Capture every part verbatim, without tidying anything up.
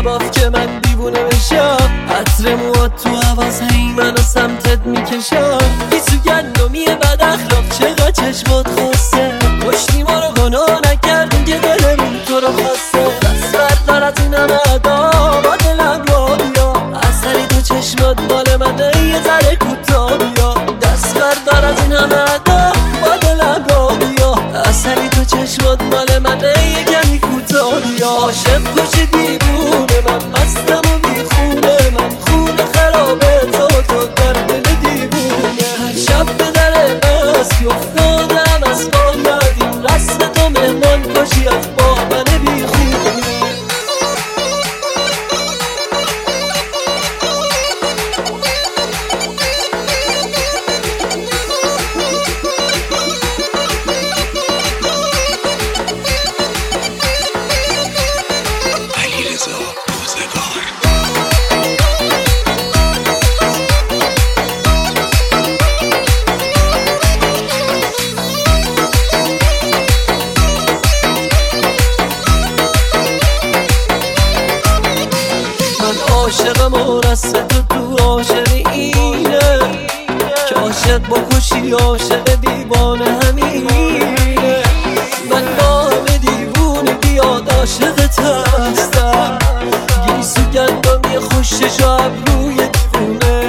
باف که من دیوونه بشم. عطر موات تو حواسهی منو سمتت میکشم. بی سوگندمیه بد اخلاق چقدر چشمات خواسته. کشتی ما رو گناه نکردیم که دلمون تو رو خواسته. دست بردار از این همه ادا با دلم را بیا. اثری تو چشمات مال منه یه ذره کوتاه بیا. دست بردار از این همه ادا با دلم را بیا. اثری تو چشمات مال منه یه کمی کوتاه بیا. عاشق کشی دیوونه من مستم و بیخونه. من خونه خرابه تو تو در دل دیوونه. هر شب به در مستی افتادم از پا یادیم. رسم تو مهمان کشی از با من بیخونه. عاشقم و رسم تو تو عاشق اینه که عاشق با کشی عاشق دیوانه همینه. من با همه دیوونه بیاد عاشقت هستم. گیسو گندمی خوشش و ابروی دیوونه.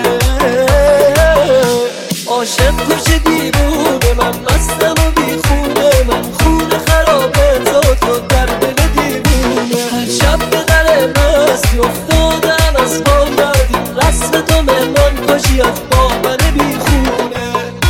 عاشق کشی دیوونه من مستم و بیخونه. من خونه خرابه تو تو در دل دیوونه. هر شب به در مستی افتادم از با یادیم. رسم تو مهمان کشی از با من بیخونه.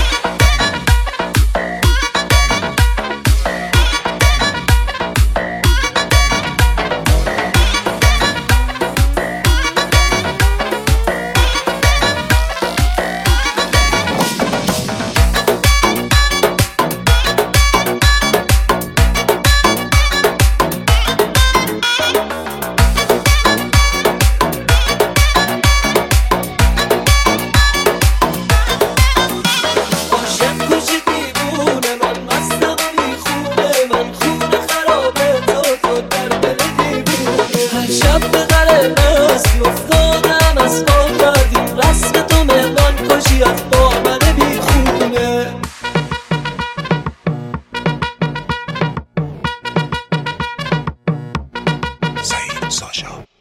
افتادم از با کردیم. رسم تو مهمان کشی از با من بیخونه. سعید ساشا